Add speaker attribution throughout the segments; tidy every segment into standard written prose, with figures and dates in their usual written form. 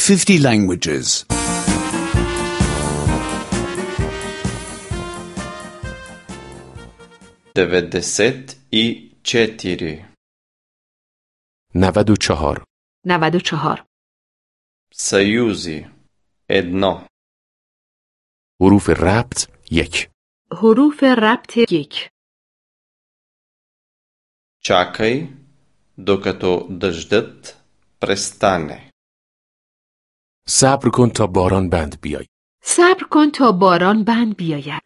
Speaker 1: 50 languages.
Speaker 2: 94
Speaker 3: 94
Speaker 4: 94
Speaker 2: Съюзи 1
Speaker 3: حروف ربط 1
Speaker 4: حروف ربط 1
Speaker 2: Чакай, докато дъждът престане.
Speaker 3: صبر کن تا باران بند بیای.
Speaker 4: صبر کن تا باران بند بیاید.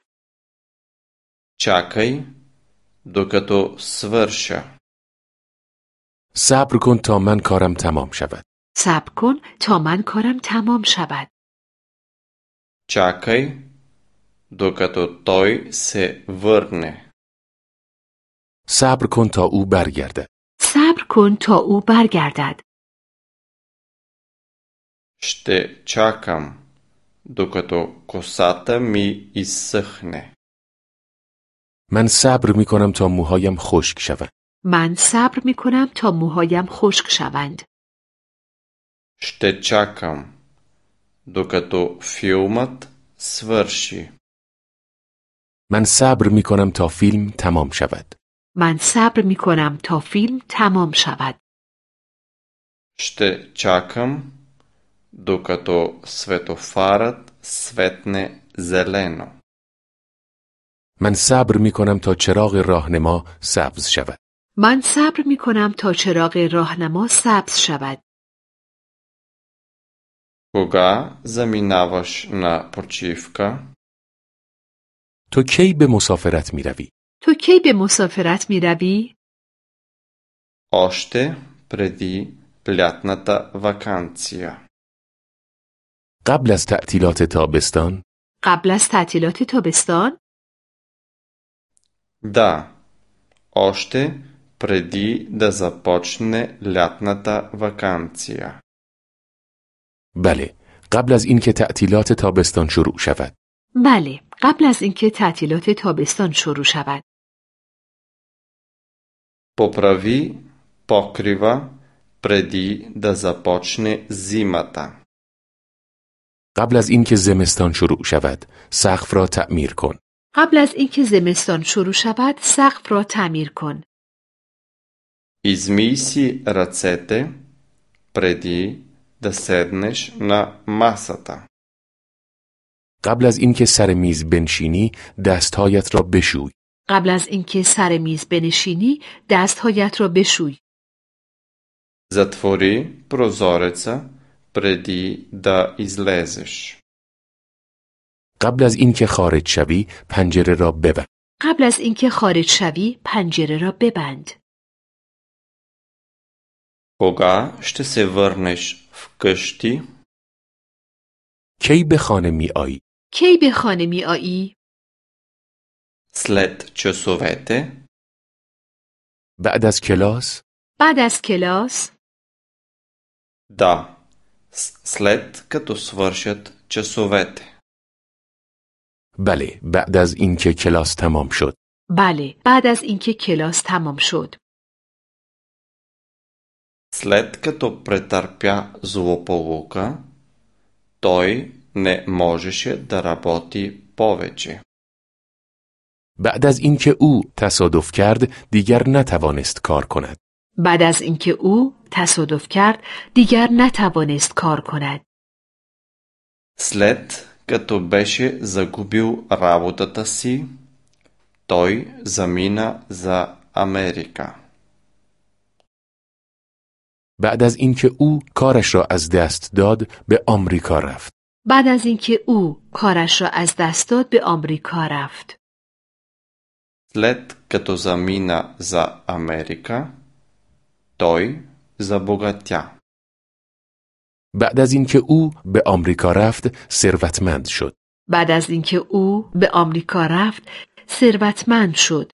Speaker 2: Чакай, докато свърша.
Speaker 3: صبر کن تا من کارم تمام شود.
Speaker 4: صبر کن تا من کارم تمام شود.
Speaker 2: Чакай, докато той се върне.
Speaker 3: صبر کن تا او برگردد.
Speaker 4: صبر کن تا او برگردد.
Speaker 2: Ще чакам, докато косата ми изсъхне.
Speaker 3: من صبر می کنم تا موهایم خشک شود.
Speaker 4: من صبر می کنم تا موهایم خشک شوند.
Speaker 2: Ще чакам, докато филмът свърши.
Speaker 3: من صبر می کنم تا فیلم تمام شود.
Speaker 4: من صبر می کنم تا فیلم تمام شود.
Speaker 2: Ще чакам, докато светофарът светне зелено.
Speaker 3: من صبر می کنم تا چراغ راهنما سبز شود.
Speaker 4: من صبر می کنم تا چراغ راهنما سبز شود.
Speaker 2: Кога заминаваш на почивка?
Speaker 3: تو کی به مسافرت می روی؟
Speaker 4: تو کی به مسافرت می روی؟
Speaker 2: Още преди лятната вакансия.
Speaker 3: قبل از تعطیلات تابستان؟
Speaker 4: قبل از تعطیلات تابستان؟
Speaker 2: Да, още преди да започне лятната вакансия.
Speaker 3: بله، قبل از اینکه تعطیلات تابستان شروع شود.
Speaker 4: بله، قبل از اینکه تعطیلات تابستان شروع شود.
Speaker 2: Поправи покрива преди да започне зимата.
Speaker 3: قبل از اینکه زمستان شروع شود، سقف را تعمیر کن.
Speaker 4: قبل از اینکه زمستان شروع شود، سقف را تعمیر کن.
Speaker 2: Измий си ръцете преди да седнеш на масата.
Speaker 3: قبل از اینکه سر میز بنشینی، دستهایت را بشوی.
Speaker 4: قبل از اینکه سر میز بنشینی، دستهایت را بشوی.
Speaker 2: Затвори прозореца преди да излезеш.
Speaker 3: قبل از اینکه خارج شوی، پنجره را ببند.
Speaker 4: قبل از اینکه خارج شوی، پنجره را ببند.
Speaker 2: Кога ще се върнеш вкъщи?
Speaker 3: کی به خانه می آیی؟
Speaker 4: کی به خانه می آیی؟
Speaker 2: След часовете?
Speaker 3: بعد از کلاس؟
Speaker 4: بعد از کلاس؟
Speaker 2: Да, след като свършат часовете.
Speaker 3: بله، بعد از اینکه کلاس تمام شد.
Speaker 4: بله، بعد از اینکه کلاس تمام شد.
Speaker 2: След като претърпя злополука, той не можеше да работи повече.
Speaker 3: بعد از اینکه او تصادف کرد، دیگر نتوانست کار کند.
Speaker 4: بعد از اینکه او تصادف کرد، دیگر نتوانست کار کند.
Speaker 2: След като беше загубил работата си, той замина за Америка.
Speaker 3: بعد از اینکه او کارش را از دست داد، به آمریکا رفت.
Speaker 4: بعد از اینکه او کارش را از دست داد، به آمریکا رفت.
Speaker 2: След като замина за Америка, той забогатя.
Speaker 3: بعد از اینکه او به آمریکا رفت، ثروتمند شد.
Speaker 4: بعد از اینکه او به آمریکا رفت، ثروتمند شد.